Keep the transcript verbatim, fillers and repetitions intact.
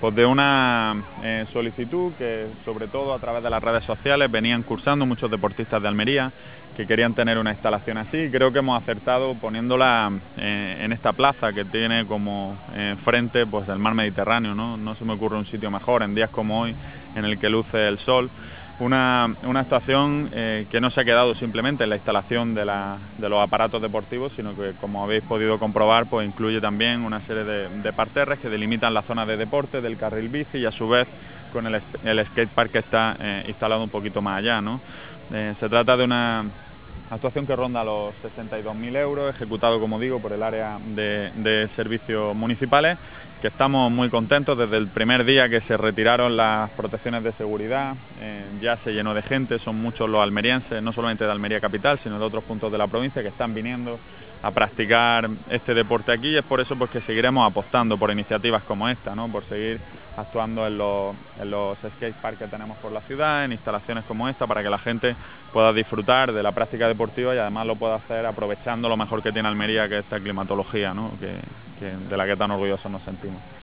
Pues de una eh, solicitud que, sobre todo a través de las redes sociales, venían cursando muchos deportistas de Almería que querían tener una instalación así. Creo que hemos acertado poniéndola eh, en esta plaza que tiene como eh, frente pues, el mar Mediterráneo, ¿no? No se me ocurre un sitio mejor en días como hoy en el que luce el sol. Una, una estación eh, que no se ha quedado simplemente en la instalación de, la, de los aparatos deportivos, sino que, como habéis podido comprobar, pues incluye también una serie de, de parterres que delimitan la zona de deporte del carril bici y a su vez con el, el skatepark que está eh, instalado un poquito más allá, ¿no? Eh, se trata de una actuación que ronda los sesenta y dos mil euros, ejecutado, como digo, por el área de, de servicios municipales, que estamos muy contentos. Desde el primer día que se retiraron las protecciones de seguridad, eh, ya se llenó de gente. Son muchos los almerienses, no solamente de Almería capital, sino de otros puntos de la provincia, que están viniendo a practicar este deporte aquí, y es por eso pues, que seguiremos apostando por iniciativas como esta, ¿no? Por seguir actuando en los, en los skateparks que tenemos por la ciudad, en instalaciones como esta, para que la gente pueda disfrutar de la práctica deportiva y además lo pueda hacer aprovechando lo mejor que tiene Almería, que es esta climatología, ¿no? que, que, de la que tan orgullosos nos sentimos.